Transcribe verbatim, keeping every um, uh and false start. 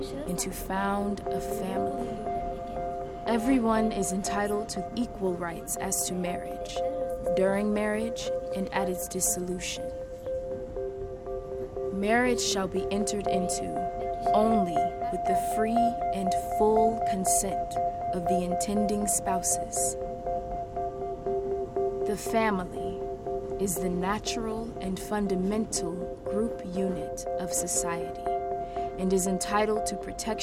and to found a family. Everyone is entitled to equal rights as to marriage, during marriage and at its dissolution. Marriage shall be entered into only with the free and full consent of the intending spouses. The family is the natural and fundamental group unit of society and is entitled to protection